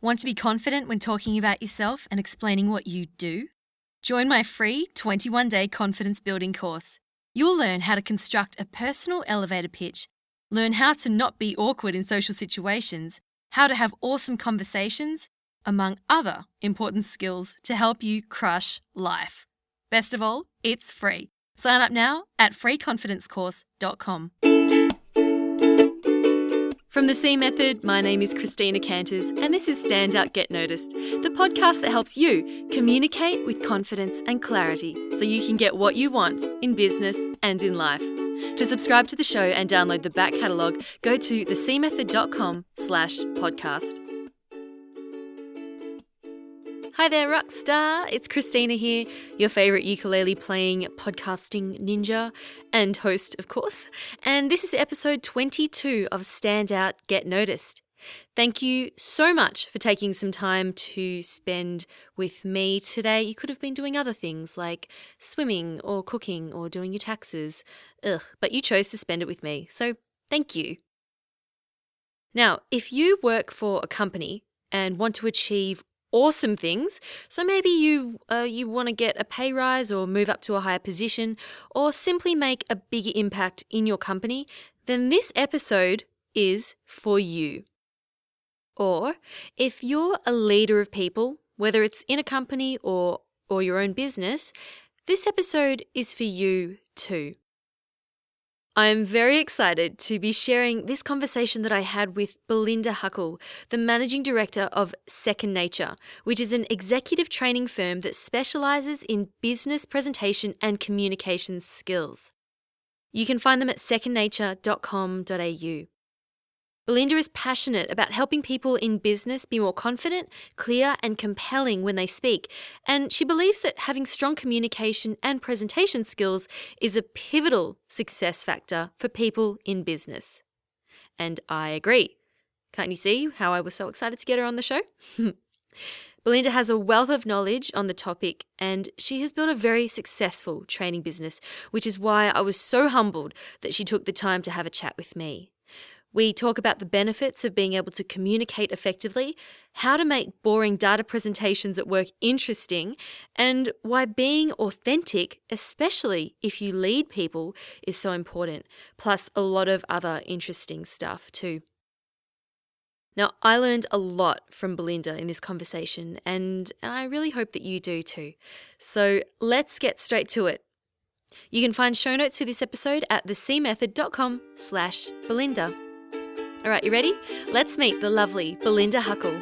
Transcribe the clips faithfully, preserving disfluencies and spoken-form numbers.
Want to be confident when talking about yourself and explaining what you do? Join my free twenty-one day confidence building course. You'll learn how to construct a personal elevator pitch, learn how to not be awkward in social situations, how to have awesome conversations, among other important skills to help you crush life. Best of all, it's free. Sign up now at free confidence course dot com. From the C Method, my name is Christina Canters, and this is Stand Out, Get Noticed, the podcast that helps you communicate with confidence and clarity so you can get what you want in business and in life. To subscribe to the show and download the back catalogue, go to thecmethod.com slash podcast. Hi there, Rockstar. It's Christina here, your favourite ukulele playing podcasting ninja and host, of course. And this is episode twenty-two of Stand Out, Get Noticed. Thank you so much for taking some time to spend with me today. You could have been doing other things like swimming or cooking or doing your taxes. Ugh, but you chose to spend it with me, so thank you. Now, if you work for a company and want to achieve awesome things, so maybe you uh, you want to get a pay rise or move up to a higher position or simply make a bigger impact in your company, then this episode is for you. Or if you're a leader of people, whether it's in a company or or your own business, this episode is for you too. I am very excited to be sharing this conversation that I had with Belinda Huckle, the Managing Director of Second Nature, which is an executive training firm that specialises in business presentation and communication skills. You can find them at second nature dot com dot a u. Belinda is passionate about helping people in business be more confident, clear, and compelling when they speak, and she believes that having strong communication and presentation skills is a pivotal success factor for people in business. And I agree. Can't you see how I was so excited to get her on the show? Belinda has a wealth of knowledge on the topic, and she has built a very successful training business, which is why I was so humbled that she took the time to have a chat with me. We talk about the benefits of being able to communicate effectively, how to make boring data presentations at work interesting, and why being authentic, especially if you lead people, is so important, plus a lot of other interesting stuff too. Now, I learned a lot from Belinda in this conversation, and I really hope that you do too. So let's get straight to it. You can find show notes for this episode at thecmethod.com slash Belinda. All right, you ready? Let's meet the lovely Belinda Huckle.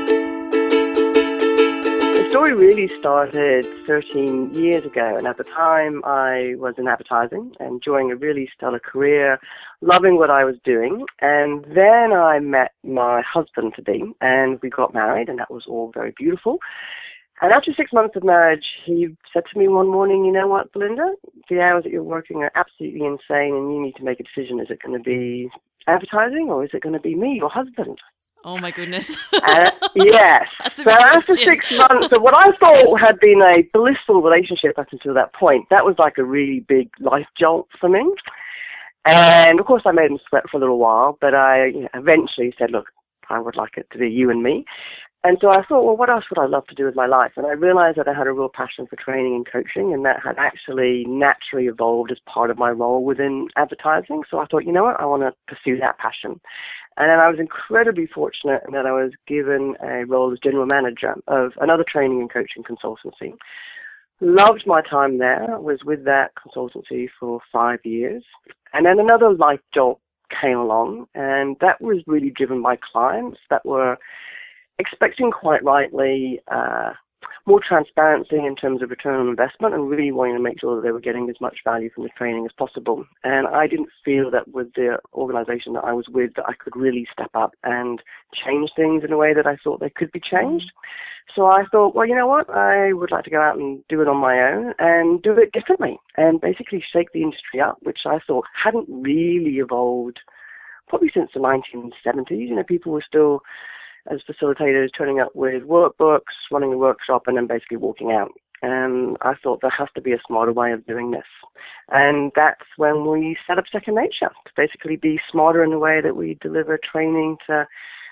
The story really started thirteen years ago, and at the time I was in advertising, enjoying a really stellar career, loving what I was doing, and then I met my husband-to-be, and we got married, and that was all very beautiful. And after six months of marriage, he said to me one morning, you know what, Belinda, the hours that you're working are absolutely insane, and you need to make a decision. Is it going to be advertising, or is it going to be me, your husband? Oh my goodness. uh, yes. That's a so after six months of what I thought had been a blissful relationship up until that point, that was like a really big life jolt for me. And of course I made him sweat for a little while, but I you know, eventually said, look, I would like it to be you and me. And so I thought, well, what else would I love to do with my life? And I realized that I had a real passion for training and coaching, and that had actually naturally evolved as part of my role within advertising. So I thought, you know what, I want to pursue that passion. And then I was incredibly fortunate in that I was given a role as general manager of another training and coaching consultancy. Loved my time there, was with that consultancy for five years. And then another life jolt came along, and that was really driven by clients that were expecting, quite rightly, uh, more transparency in terms of return on investment, and really wanting to make sure that they were getting as much value from the training as possible. And I didn't feel that with the organization that I was with that I could really step up and change things in a way that I thought they could be changed. So I thought, well, you know what, I would like to go out and do it on my own and do it differently and basically shake the industry up, which I thought hadn't really evolved probably since the nineteen seventies. You know, people were still, as facilitators, turning up with workbooks, running a workshop, and then basically walking out. And I thought there has to be a smarter way of doing this. And that's when we set up Second Nature, to basically be smarter in the way that we deliver training to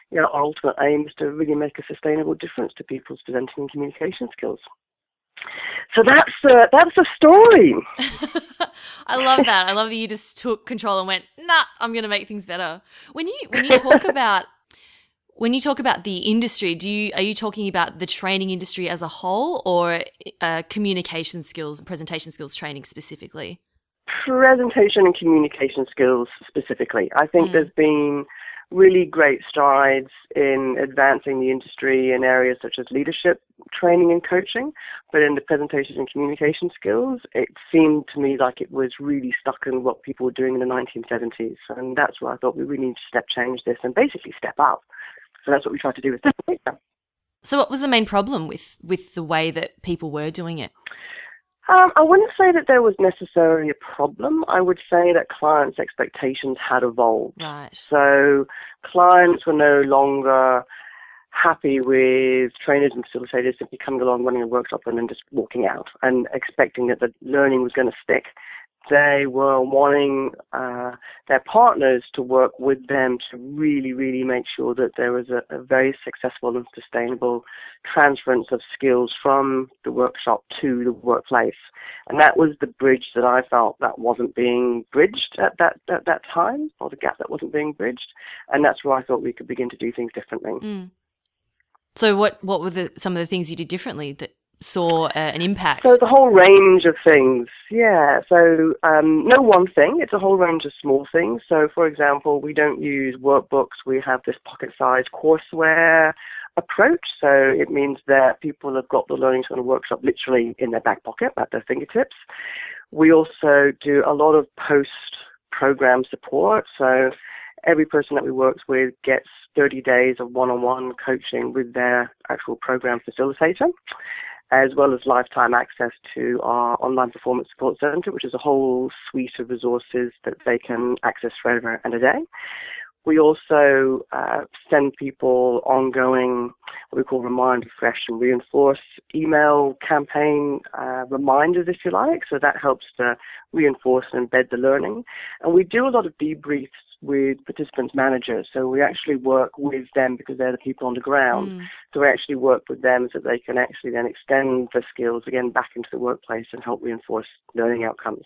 you know, our ultimate aim is to really make a sustainable difference to people's presenting and communication skills. So that's uh, that's the story. I love that. I love that you just took control and went, nah, I'm going to make things better. When you when you talk about when you talk about the industry, do you are you talking about the training industry as a whole, or uh, communication skills and presentation skills training specifically? Presentation and communication skills specifically. I think mm. there's been really great strides in advancing the industry in areas such as leadership training and coaching, but in the presentation and communication skills, it seemed to me like it was really stuck in what people were doing in the nineteen seventies, and that's where I thought we really need to step change this and basically step up. So that's what we tried to do with this. So what was the main problem with, with the way that people were doing it? Um, I wouldn't say that there was necessarily a problem. I would say that clients' expectations had evolved. Right. So clients were no longer happy with trainers and facilitators simply coming along, running a workshop, and then just walking out and expecting that the learning was going to stick. They were wanting uh, their partners to work with them to really, really make sure that there was a, a very successful and sustainable transference of skills from the workshop to the workplace. And that was the bridge that I felt that wasn't being bridged at that at that time, or the gap that wasn't being bridged. And that's where I thought we could begin to do things differently. Mm. So what, what were the, some of the things you did differently that saw uh, an impact? So the whole range of things, yeah. So um, no one thing, it's a whole range of small things. So for example, we don't use workbooks, we have this pocket-sized courseware approach. So it means that people have got the learning on a workshop literally in their back pocket at their fingertips. We also do a lot of post-program support. So every person that we work with gets thirty days of one-on-one coaching with their actual program facilitator, as well as lifetime access to our online performance support center, which is a whole suite of resources that they can access forever and a day. We also uh, send people ongoing, what we call remind, refresh, and reinforce email campaign uh, reminders, if you like. So that helps to reinforce and embed the learning. And we do a lot of debriefs with participants' managers. So we actually work with them because they're the people on the ground. Mm. So we actually work with them so they can actually then extend the skills again back into the workplace and help reinforce learning outcomes.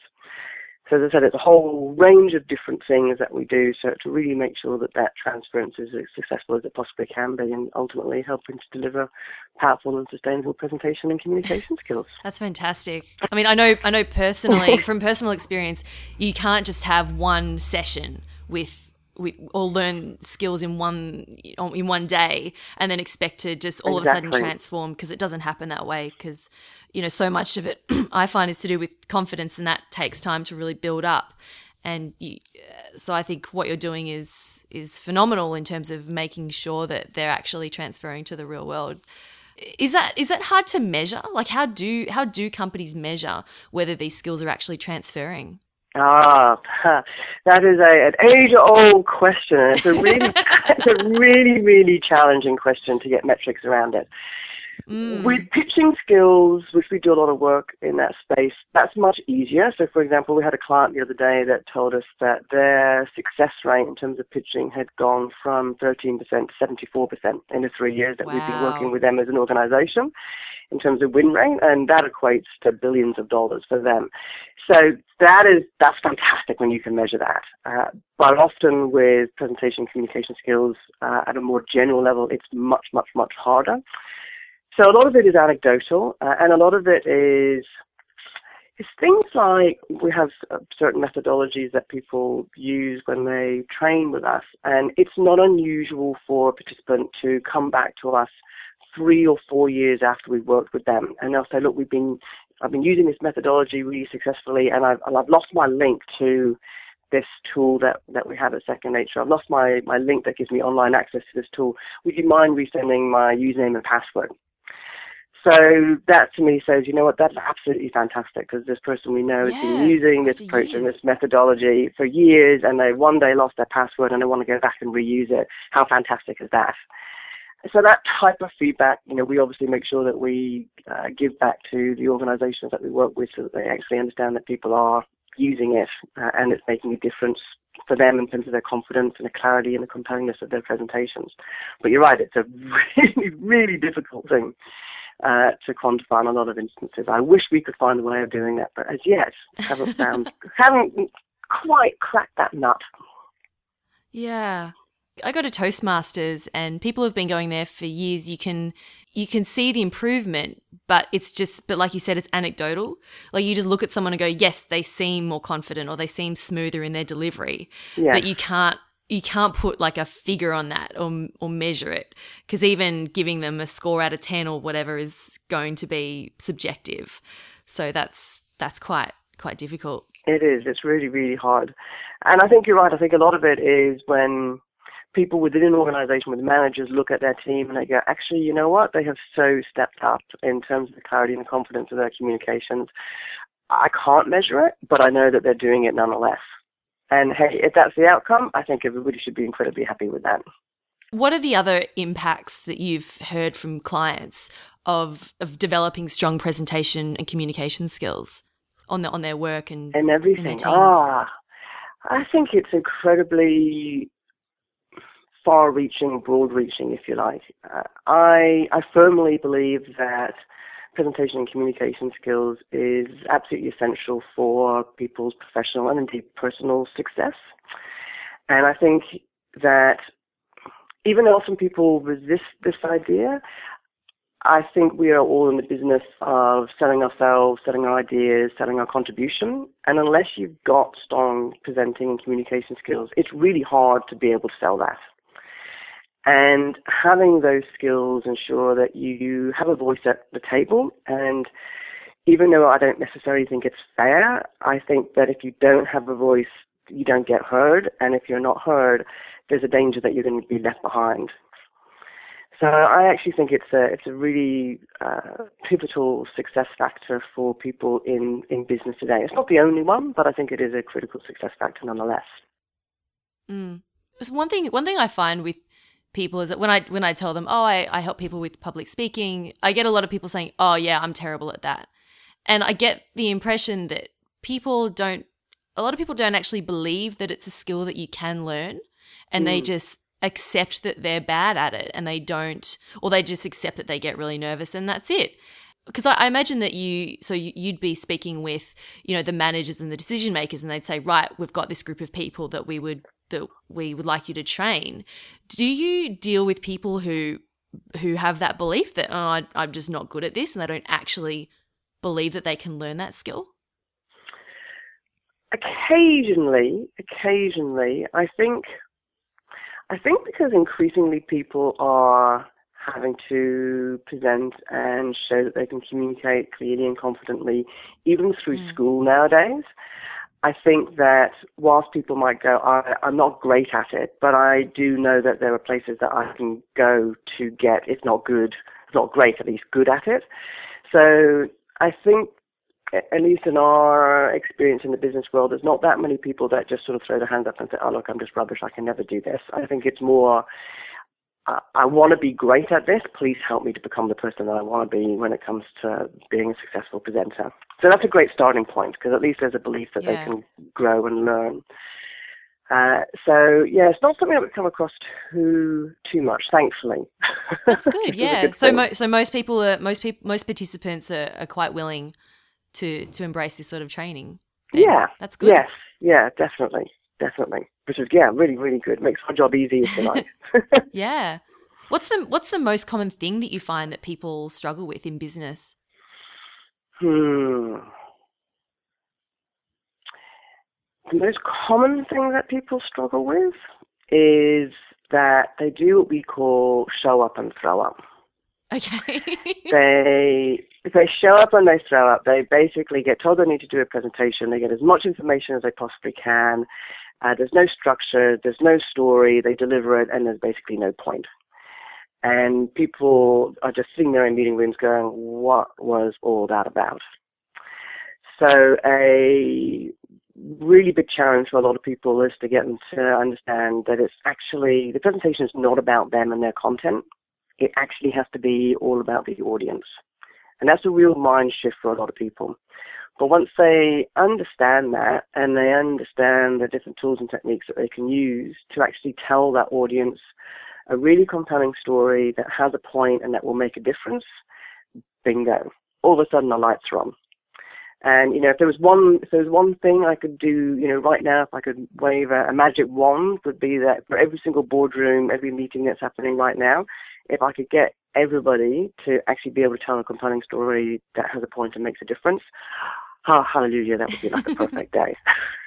So as I said, it's a whole range of different things that we do so to really make sure that that transference is as successful as it possibly can be, and ultimately helping to deliver powerful and sustainable presentation and communication skills. That's fantastic. I mean, I know, I know personally, from personal experience, you can't just have one session with with or learn skills in one in one day and then expect to just all exactly. of a sudden transform, because it doesn't happen that way. Because you know, so much of it I find is to do with confidence, and that takes time to really build up. And you, so I think what you're doing is is phenomenal in terms of making sure that they're actually transferring to the real world. Is that is that hard to measure? Like, how do how do companies measure whether these skills are actually transferring? Ah, that is a, an age-old question. It's a really, it's a really, really challenging question to get metrics around it. Mm. With pitching skills, which we do a lot of work in that space, that's much easier. So, for example, we had a client the other day that told us that their success rate in terms of pitching had gone from thirteen percent to seventy-four percent in the three years that wow. we've been working with them as an organization in terms of win rate, and that equates to billions of dollars for them. So that is, that's fantastic when you can measure that. Uh, but often with presentation communication skills uh, at a more general level, it's much, much, much harder. So a lot of it is anecdotal, uh, and a lot of it is it's things like we have uh, certain methodologies that people use when they train with us, and it's not unusual for a participant to come back to us three or four years after we've worked with them, and they'll say, look, we've been, I've been using this methodology really successfully, and I've, and I've lost my link to this tool that, that we have at Second Nature. I've lost my, my link that gives me online access to this tool. Would you mind resending my username and password? So that to me says, you know what, that's absolutely fantastic, because this person we know has yeah, been using this approach and this methodology for years, and they one day lost their password and they want to go back and reuse it. How fantastic is that? So that type of feedback, you know, we obviously make sure that we uh, give back to the organizations that we work with so that they actually understand that people are using it uh, and it's making a difference for them in terms of their confidence and the clarity and the compellingness of their presentations. But you're right, it's a really, really difficult thing uh, to quantify in a lot of instances. I wish we could find a way of doing that, but as yet, haven't found, haven't quite cracked that nut. Yeah. I go to Toastmasters and people have been going there for years. You can you can see the improvement, but it's just, but like you said, it's anecdotal. Like you just look at someone and go, yes, they seem more confident or they seem smoother in their delivery, yes. but you can't you can't put like a figure on that or or measure it, because even giving them a score out of ten or whatever is going to be subjective. So that's that's quite quite difficult. It is. It's really, really hard. And I think you're right. I think a lot of it is when people within an organization, with managers, look at their team and they go, actually, you know what? They have so stepped up in terms of the clarity and the confidence of their communications. I can't measure it, but I know that they're doing it nonetheless. And hey, if that's the outcome, I think everybody should be incredibly happy with that. What are the other impacts that you've heard from clients of of developing strong presentation and communication skills on the, on their work and, and everything? And their teams? Ah, I think it's incredibly far-reaching, broad-reaching, if you like. Uh, I I firmly believe that presentation and communication skills is absolutely essential for people's professional and indeed personal success. And I think that even though some people resist this idea, I think we are all in the business of selling ourselves, selling our ideas, selling our contribution. And unless you've got strong presenting and communication skills, it's really hard to be able to sell that. And having those skills ensure that you have a voice at the table. And even though I don't necessarily think it's fair, I think that if you don't have a voice, you don't get heard. And if you're not heard, there's a danger that you're going to be left behind. So I actually think it's a it's a really uh, pivotal success factor for people in, in business today. It's not the only one, but I think it is a critical success factor nonetheless. Mm. One thing one thing I find with people is that when I when I tell them, oh, I, I help people with public speaking, I get a lot of people saying, oh, yeah, I'm terrible at that. And I get the impression that people don't, a lot of people don't actually believe that it's a skill that you can learn, and mm. they just accept that they're bad at it, and they don't, or they just accept that they get really nervous and that's it. Because I, I imagine that you, so you, you'd be speaking with, you know, the managers and the decision makers, and they'd say, right, we've got this group of people that we would that we would like you to train. Do you deal with people who who have that belief that, oh, I, I'm just not good at this, and they don't actually believe that they can learn that skill? Occasionally, occasionally, I think, I think because increasingly people are having to present and show that they can communicate clearly and confidently, even through mm. school nowadays. I think that whilst people might go, I, I'm not great at it, but I do know that there are places that I can go to get, if not good, if not great, at least good at it. So I think, at least in our experience in the business world, there's not that many people that just sort of throw their hands up and say, oh, look, I'm just rubbish, I can never do this. I think it's more, uh, I want to be great at this, please help me to become the person that I want to be when it comes to being a successful presenter. So that's a great starting point, because at least there's a belief that yeah. they can grow and learn. Uh, so, yeah, it's not something that we come across too too much, thankfully. That's good, yeah. Good so mo- so most people, are, most people, most participants are, are quite willing to to embrace this sort of training. Then. Yeah. That's good. Yes, yeah, definitely, definitely. Which is, yeah, really, really good. Makes our job easy, if you like. Yeah. What's the What's the most common thing that you find that people struggle with in business? Hmm. The most common thing that people struggle with is that they do what we call show up and throw up. Okay. they if they show up and they throw up, they basically get told they need to do a presentation. They get as much information as they possibly can. Uh, there's no structure. There's no story. They deliver it, and there's basically no point. And people are just sitting there in meeting rooms going, what was all that about? So a really big challenge for a lot of people is to get them to understand that it's actually, the presentation is not about them and their content. It actually has to be all about the audience. And that's a real mind shift for a lot of people. But once they understand that and they understand the different tools and techniques that they can use to actually tell that audience a really compelling story that has a point and that will make a difference, bingo. All of a sudden the lights are on. And, you know, if there was one, if there was one thing I could do, you know, right now, if I could wave a, a magic wand, would be that for every single boardroom, every meeting that's happening right now, if I could get everybody to actually be able to tell a compelling story that has a point and makes a difference, oh, hallelujah, that would be like a perfect day.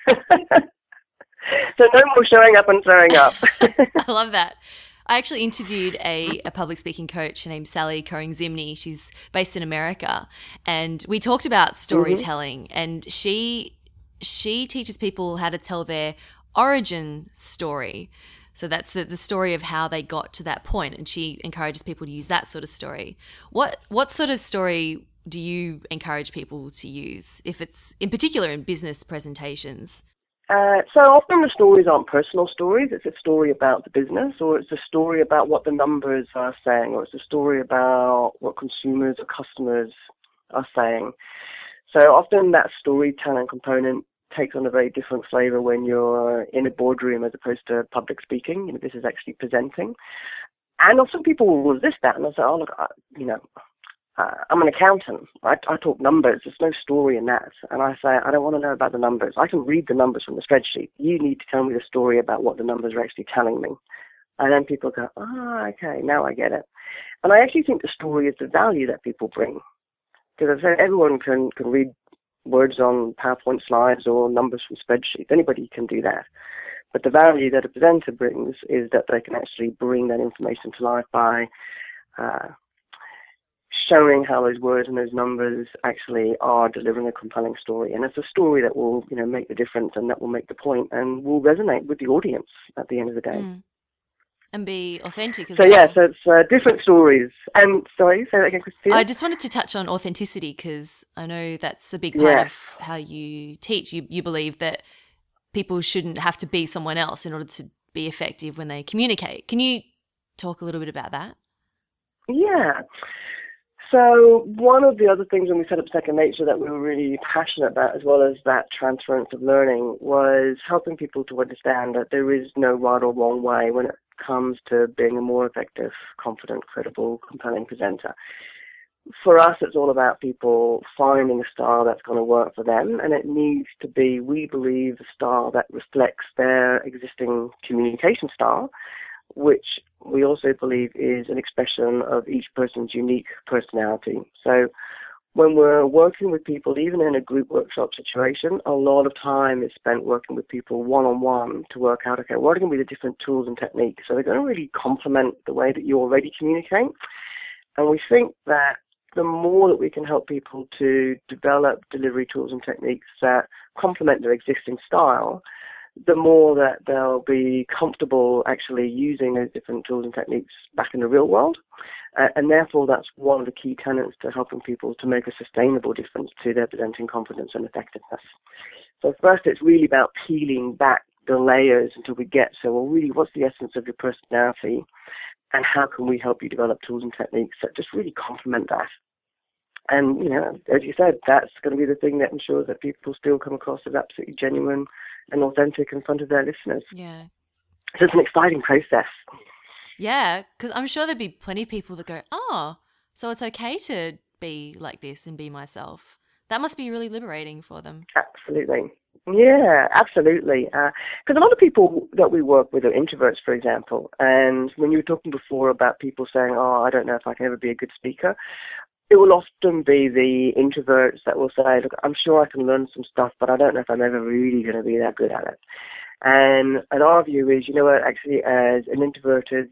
So no more showing up and throwing up. I love that. I actually interviewed a, a public speaking coach named Sally Coring-Zimney. She's based in America, and we talked about storytelling. Mm-hmm. And she she teaches people how to tell their origin story. So that's the, the story of how they got to that point, and she encourages people to use that sort of story. What what sort of story do you encourage people to use, if it's in particular in business presentations? Uh, so often the stories aren't personal stories. It's a story about the business, or it's a story about what the numbers are saying, or it's a story about what consumers or customers are saying. So often that storytelling component takes on a very different flavor when you're in a boardroom as opposed to public speaking. You know, this is actually presenting. And often people will resist that, and they'll say, oh, look, I, you know, Uh, I'm an accountant. I, I talk numbers. There's no story in that. And I say, I don't want to know about the numbers. I can read the numbers from the spreadsheet. You need to tell me the story about what the numbers are actually telling me. And then people go, oh, okay, now I get it. And I actually think the story is the value that people bring. Because everyone can, can read words on PowerPoint slides or numbers from spreadsheets. Anybody can do that. But the value that a presenter brings is that they can actually bring that information to life by uh, showing how those words and those numbers actually are delivering a compelling story. And it's a story that will, you know, make the difference and that will make the point and will resonate with the audience at the end of the day. Mm. And be authentic as so, well. So, yeah, so it's uh, different stories. And, sorry, say that again, Christina. I just wanted to touch on authenticity because I know that's a big part yes. of how you teach. You, you believe that people shouldn't have to be someone else in order to be effective when they communicate. Can you talk a little bit about that? Yeah. So one of the other things when we set up Second Nature that we were really passionate about, as well as that transference of learning, was helping people to understand that there is no right or wrong way when it comes to being a more effective, confident, credible, compelling presenter. For us, it's all about people finding a style that's going to work for them, and it needs to be, we believe, a style that reflects their existing communication style, which we also believe is an expression of each person's unique personality. So when we're working with people, even in a group workshop situation, a lot of time is spent working with people one-on-one to work out, okay, what are going to be the different tools and techniques? So they're going to really complement the way that you already communicate. And we think that the more that we can help people to develop delivery tools and techniques that complement their existing style, the more that they'll be comfortable actually using those different tools and techniques back in the real world. Uh, and therefore, that's one of the key tenets to helping people to make a sustainable difference to their presenting confidence and effectiveness. So first, it's really about peeling back the layers until we get, so, well, really, what's the essence of your personality? And how can we help you develop tools and techniques that just really complement that? And, you know, as you said, that's going to be the thing that ensures that people still come across as absolutely genuine and authentic in front of their listeners. Yeah. So it's an exciting process. Yeah, because I'm sure there'd be plenty of people that go, oh, so it's okay to be like this and be myself. That must be really liberating for them. Absolutely. Yeah, absolutely. Because uh, a lot of people that we work with are introverts, for example. And when you were talking before about people saying, oh, I don't know if I can ever be a good speaker, it will often be the introverts that will say, look, I'm sure I can learn some stuff, but I don't know if I'm ever really going to be that good at it. And, and our view is, you know what, actually as an introverted,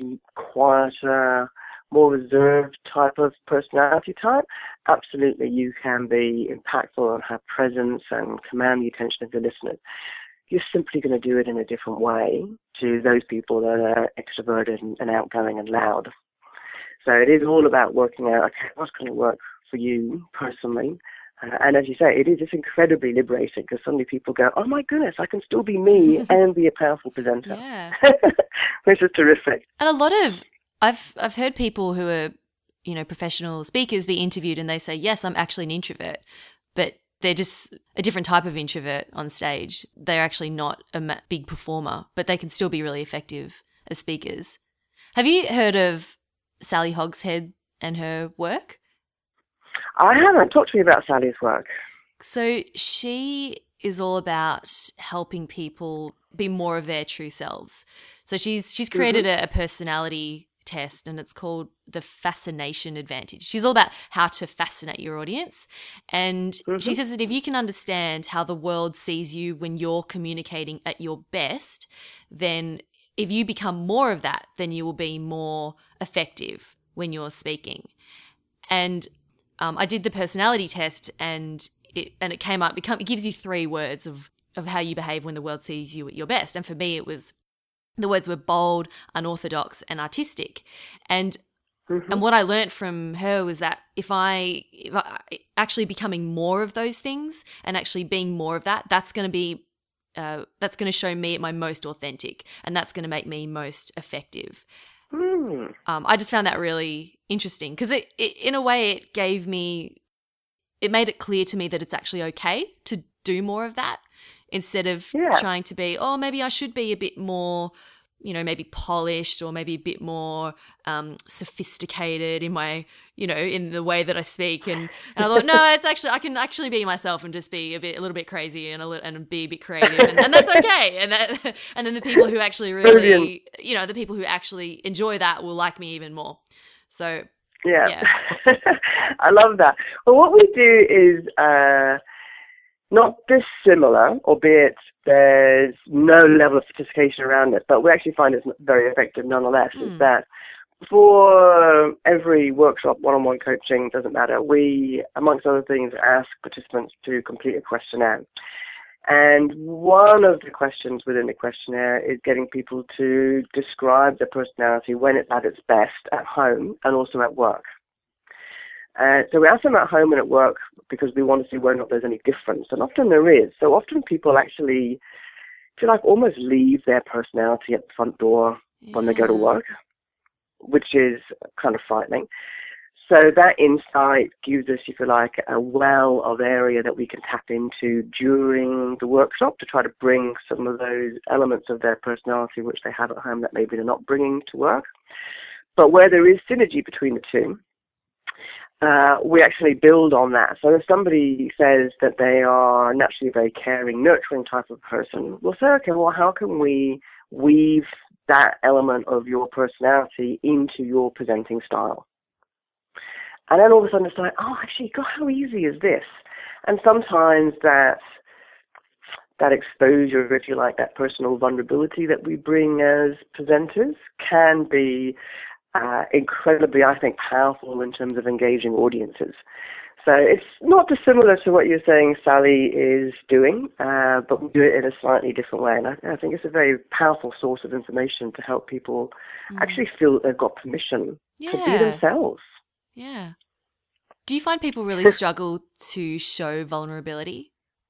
quieter, more reserved type of personality type, absolutely you can be impactful and have presence and command the attention of the listeners. You're simply going to do it in a different way to those people that are extroverted and, and outgoing and loud. So it is all about working out, okay, what's going to work for you personally. Uh, and as you say, it is just incredibly liberating because suddenly people go, oh my goodness, I can still be me and be a powerful presenter. Yeah. Which is terrific. And a lot of, I've I've heard people who are, you know, professional speakers be interviewed and they say, yes, I'm actually an introvert. But they're just a different type of introvert on stage. They're actually not a ma- big performer, but they can still be really effective as speakers. Have you heard of Sally Hogshead and her work? I haven't. Talk to me about Sally's work. So she is all about helping people be more of their true selves. So she's she's created mm-hmm. a, a personality test, and it's called the Fascination Advantage. She's all about how to fascinate your audience. And mm-hmm. she says that if you can understand how the world sees you when you're communicating at your best, then if you become more of that, then you will be more effective when you're speaking. And um, I did the personality test, and it and it came up. It, come, it gives you three words of of how you behave when the world sees you at your best. And for me, it was the words were bold, unorthodox, and artistic. And mm-hmm. and what I learnt from her was that if I, if I actually becoming more of those things and actually being more of that, that's going to be uh, that's going to show me at my most authentic, and that's going to make me most effective. Mm. Um, I just found that really interesting because it, it, in a way, it gave me, it made it clear to me that it's actually okay to do more of that instead of yeah. trying to be, oh, maybe I should be a bit more, you know, maybe polished or maybe a bit more um, sophisticated in my, you know, in the way that I speak. And, and I thought, no, it's actually, I can actually be myself and just be a bit, a little bit crazy and a little, and be a bit creative, and, and that's okay. And that, and then the people who actually really, Brilliant. you know, the people who actually enjoy that will like me even more. So yeah, yeah. I love that. Well, what we do is uh, not dissimilar, albeit there's no level of sophistication around it, but we actually find it's very effective nonetheless, mm. is that for every workshop, one-on-one coaching, doesn't matter, we, amongst other things, ask participants to complete a questionnaire. And one of the questions within the questionnaire is getting people to describe their personality when it's at its best at home and also at work. Uh, so we ask them at home and at work because we want to see whether or not there's any difference. And often there is. So often people actually feel like almost leave their personality at the front door yeah. when they go to work, which is kind of frightening. So that insight gives us, if you like, a well of area that we can tap into during the workshop to try to bring some of those elements of their personality which they have at home that maybe they're not bringing to work. But where there is synergy between the two, Uh, we actually build on that. So if somebody says that they are naturally a very caring, nurturing type of person, we'll say, okay, well, how can we weave that element of your personality into your presenting style? And then all of a sudden it's like, oh, actually, God, how easy is this? And sometimes that, that exposure, if you like, that personal vulnerability that we bring as presenters can be Uh, incredibly, I think, powerful in terms of engaging audiences. So it's not dissimilar to what you're saying Sally is doing, uh, but we do it in a slightly different way. And I, I think it's a very powerful source of information to help people mm. actually feel that they've got permission yeah. to be themselves. Yeah. Do you find people really struggle to show vulnerability?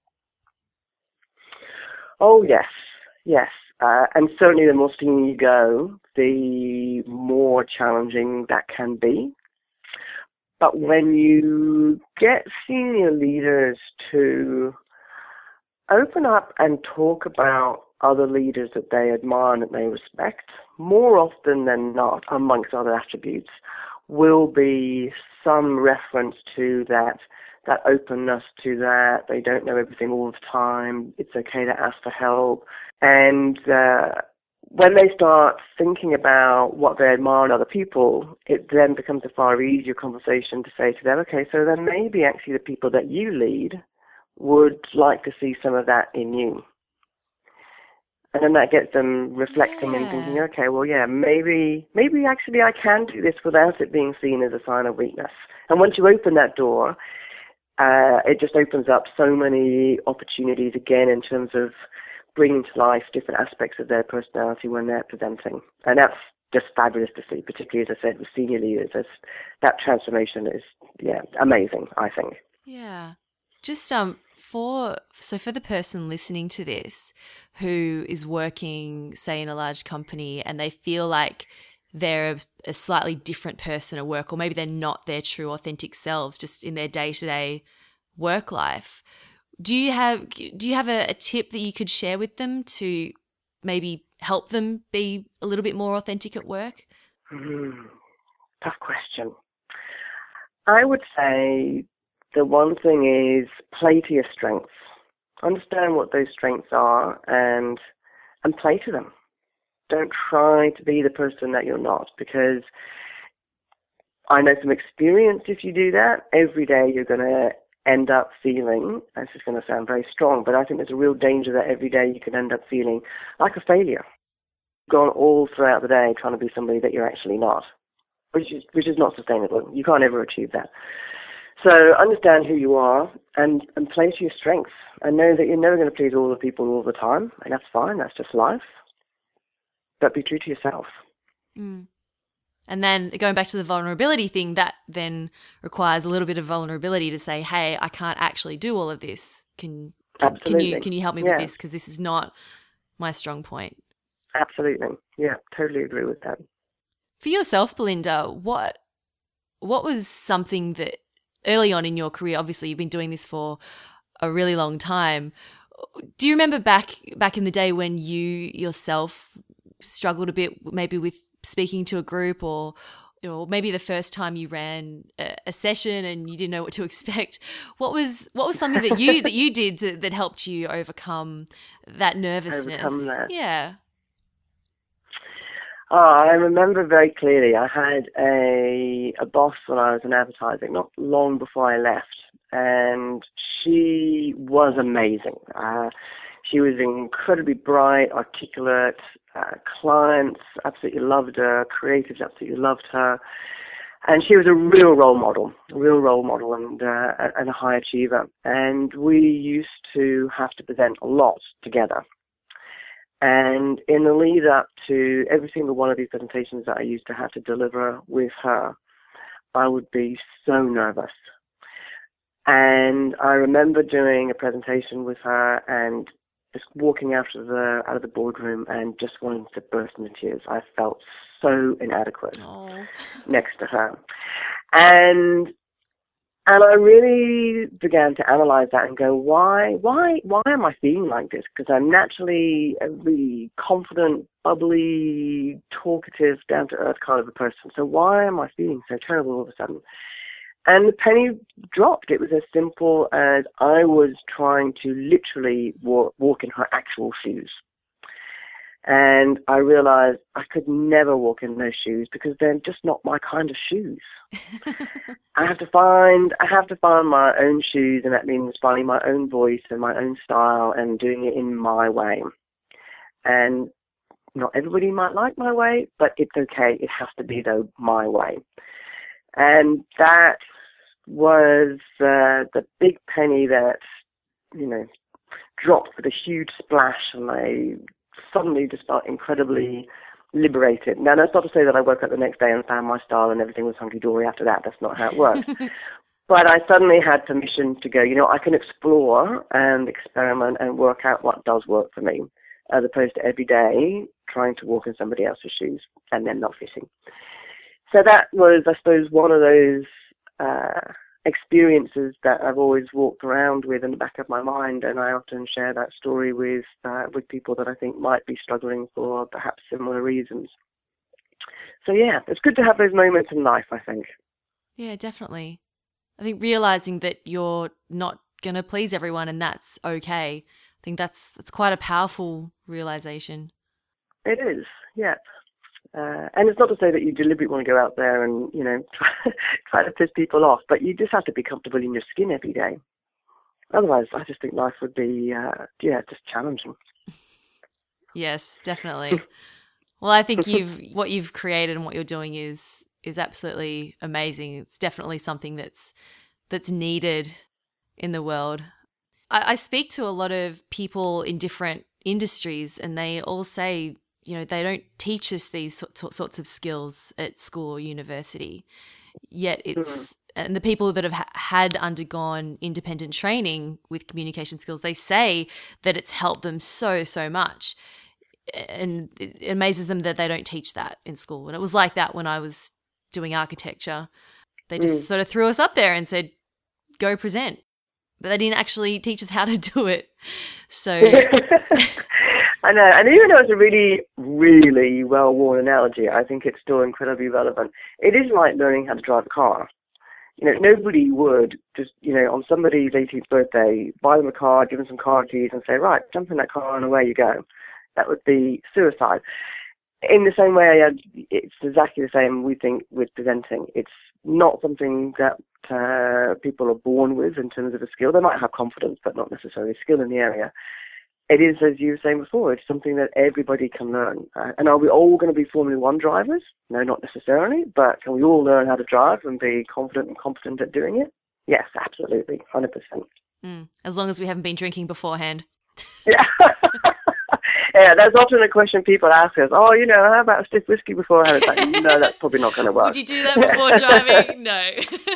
Oh, yes. Yes. Uh, and certainly the more senior you go, the more challenging that can be. But when you get senior leaders to open up and talk about other leaders that they admire and that they respect, more often than not, amongst other attributes, will be some reference to that that openness, to that they don't know everything all the time, it's okay to ask for help. And uh, when they start thinking about what they admire in other people, it then becomes a far easier conversation to say to them, okay, so then maybe actually the people that you lead would like to see some of that in you. And then that gets them reflecting yeah. and thinking, okay, well, yeah, maybe maybe actually I can do this without it being seen as a sign of weakness. And once you open that door, uh, it just opens up so many opportunities again in terms of bringing to life different aspects of their personality when they're presenting. And that's just fabulous to see, particularly, as I said, with senior leaders. As that transformation is, yeah, amazing, I think. Yeah. Just um for so for the person listening to this who is working, say, in a large company and they feel like they're a, a slightly different person at work, or maybe they're not their true authentic selves just in their day-to-day work life. Do you have do you have a, a tip that you could share with them to maybe help them be a little bit more authentic at work? Hmm. Tough question. I would say the one thing is play to your strengths. Understand what those strengths are and and play to them. Don't try to be the person that you're not, because I know from experience, if you do that, every day you're going to end up feeling, this is going to sound very strong, but I think there's a real danger that every day you can end up feeling like a failure. Gone all throughout the day trying to be somebody that you're actually not, which is, which is not sustainable. You can't ever achieve that. So understand who you are and, and play to your strengths, and know that you're never going to please all the people all the time, and that's fine, that's just life. But be true to yourself. Mm. And then going back to the vulnerability thing, that then requires a little bit of vulnerability to say, hey, I can't actually do all of this. Can can, can you can you help me yeah. with this? Because this is not my strong point. Absolutely. Yeah, totally agree with that. For yourself, Belinda, what what was something that early on in your career, obviously you've been doing this for a really long time. Do you remember back back in the day when you yourself struggled a bit maybe with speaking to a group, or you know, maybe the first time you ran a, a session and you didn't know what to expect? What was what was something that you that you did to, that helped you overcome that nervousness? Overcome that. Yeah. Oh, I remember very clearly. I had a a boss when I was in advertising, not long before I left, and she was amazing. Uh, she was incredibly bright, articulate. Uh, clients absolutely loved her. Creatives absolutely loved her. And she was a real role model, a real role model and, uh, and a high achiever. And we used to have to present a lot together. And in the lead up to every single one of these presentations that I used to have to deliver with her, I would be so nervous. And I remember doing a presentation with her and just walking out of the out of the boardroom and just wanting to burst into tears. I felt so inadequate Aww. next to her. And and I really began to analyze that and go, why why why am I feeling like this? Because I'm naturally a really confident, bubbly, talkative, down to earth kind of a person. So why am I feeling so terrible all of a sudden? And the penny dropped. It was as simple as I was trying to literally walk, walk in her actual shoes. And I realized I could never walk in those shoes because they're just not my kind of shoes. I have to find, I have to find my own shoes, and that means finding my own voice and my own style and doing it in my way. And not everybody might like my way, but it's okay. It has to be, though, my way. And that was uh, the big penny that, you know, dropped with a huge splash, and I suddenly just felt incredibly liberated. Now, that's not to say that I woke up the next day and found my style and everything was hunky-dory after that. That's not how it worked. But I suddenly had permission to go, you know, I can explore and experiment and work out what does work for me, as opposed to every day trying to walk in somebody else's shoes and then not fitting. So that was, I suppose, one of those uh, experiences that I've always walked around with in the back of my mind, and I often share that story with uh, with people that I think might be struggling for perhaps similar reasons. So yeah, it's good to have those moments in life, I think. Yeah, definitely. I think realizing that you're not going to please everyone and that's okay, I think that's that's quite a powerful realization. It is, yeah. Uh, and it's not to say that you deliberately want to go out there and, you know, try, try to piss people off, but you just have to be comfortable in your skin every day. Otherwise, I just think life would be, uh, yeah, just challenging. Yes, definitely. Well, I think you've what you've created and what you're doing is is absolutely amazing. It's definitely something that's that's needed in the world. I, I speak to a lot of people in different industries, and they all say, you know, they don't teach us these sorts of skills at school or university. Yet it's, mm-hmm. and the people that have ha- had undergone independent training with communication skills, they say that it's helped them so, so much. And it amazes them that they don't teach that in school. And it was like that when I was doing architecture. They just mm. sort of threw us up there and said, go present. but they didn't actually teach us how to do it. So I know, and even though it's a really, really well-worn analogy, I think it's still incredibly relevant. It is like learning how to drive a car. You know, nobody would just, you know, on somebody's eighteenth birthday, buy them a car, give them some car keys and say, right, jump in that car and away you go. That would be suicide. In the same way, it's exactly the same, we think, with presenting. It's not something that uh, people are born with in terms of a skill. They might have confidence, but not necessarily skill in the area. It is, as you were saying before, it's something that everybody can learn. Uh, and are we all going to be Formula One drivers? No, not necessarily. But can we all learn how to drive and be confident and competent at doing it? Yes, absolutely, one hundred percent. Mm, as long as we haven't been drinking beforehand. Yeah. Yeah, that's often a question people ask us. Oh, you know, how about a stiff whiskey beforehand? It's like, no, that's probably not going to work. Would you do that before driving? No.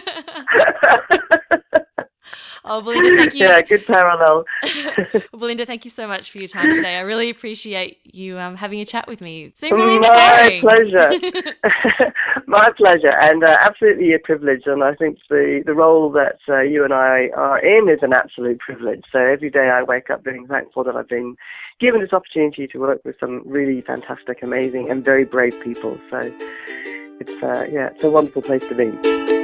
Oh, Belinda, thank you. Yeah, good parallel. Belinda, thank you so much for your time today. I really appreciate you um, having a chat with me. It's been really inspiring. My pleasure. My pleasure, and uh, absolutely a privilege. And I think the, the role that uh, you and I are in is an absolute privilege. So every day I wake up being thankful that I've been given this opportunity to work with some really fantastic, amazing, and very brave people. So it's uh, yeah, it's a wonderful place to be.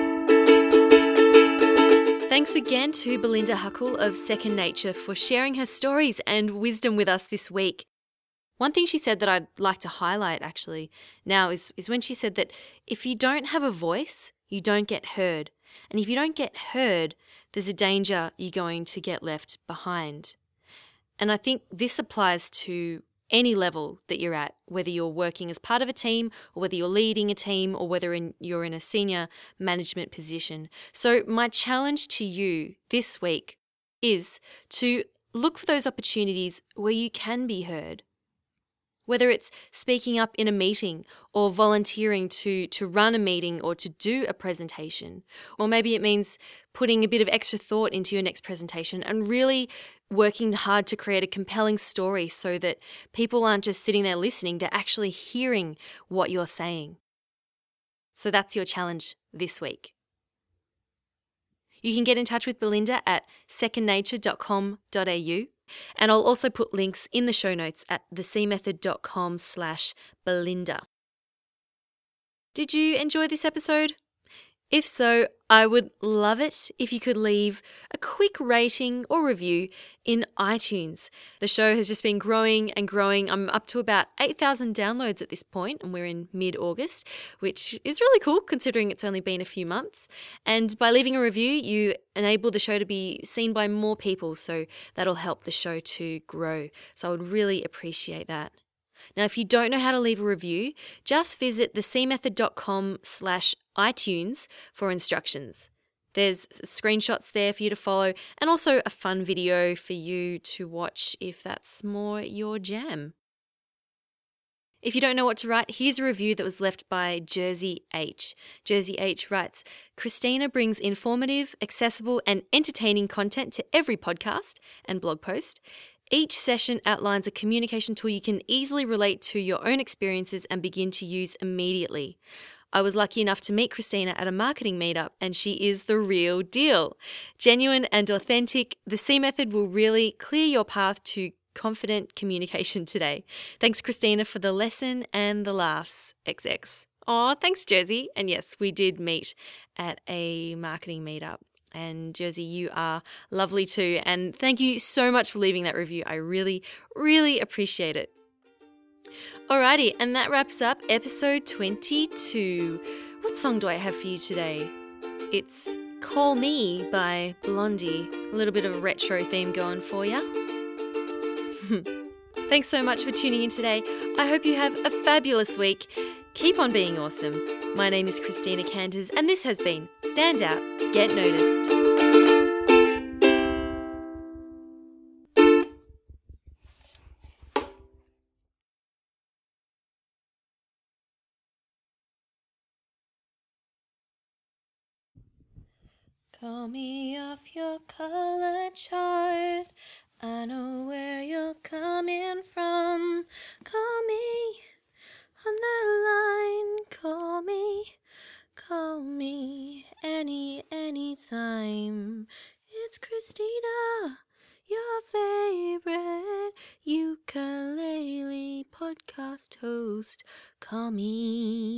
Thanks again to Belinda Huckle of Second Nature for sharing her stories and wisdom with us this week. One thing she said that I'd like to highlight actually now is, is when she said that if you don't have a voice, you don't get heard. And if you don't get heard, there's a danger you're going to get left behind. And I think this applies to any level that you're at, whether you're working as part of a team or whether you're leading a team or whether in, you're in a senior management position. So my challenge to you this week is to look for those opportunities where you can be heard. Whether it's speaking up in a meeting or volunteering to, to run a meeting or to do a presentation, or maybe it means putting a bit of extra thought into your next presentation and really working hard to create a compelling story so that people aren't just sitting there listening, they're actually hearing what you're saying. So that's your challenge this week. You can get in touch with Belinda at second nature dot com dot a u. And I'll also put links in the show notes at thecmethod.com slash Belinda. Did you enjoy this episode? If so, I would love it if you could leave a quick rating or review in iTunes. The show has just been growing and growing. I'm up to about eight thousand downloads at this point, and we're in mid-August, which is really cool considering it's only been a few months. And by leaving a review, you enable the show to be seen by more people, so that'll help the show to grow. So I would really appreciate that. Now, if you don't know how to leave a review, just visit thecmethod.com slash iTunes for instructions. There's screenshots there for you to follow and also a fun video for you to watch if that's more your jam. If you don't know what to write, here's a review that was left by Jersey H. Jersey H writes, Christina brings informative, accessible and entertaining content to every podcast and blog post. Each session outlines a communication tool you can easily relate to your own experiences and begin to use immediately. I was lucky enough to meet Christina at a marketing meetup, and she is the real deal. Genuine and authentic, the C Method will really clear your path to confident communication today. Thanks, Christina, for the lesson and the laughs. X X. Aw, thanks, Jersey. And yes, we did meet at a marketing meetup. And Jersey, you are lovely too. And thank you so much for leaving that review. I really, really appreciate it. Alrighty, and that wraps up episode twenty-two. What song do I have for you today? It's Call Me by Blondie. A little bit of a retro theme going for you. Thanks so much for tuning in today. I hope you have a fabulous week. Keep on being awesome. My name is Christina Canters, and this has been Stand Out, Get Noticed. Call me off your color chart. I know where you're coming from. Call me on that line. Call me, call me any, any time. It's Christina. ghost coming.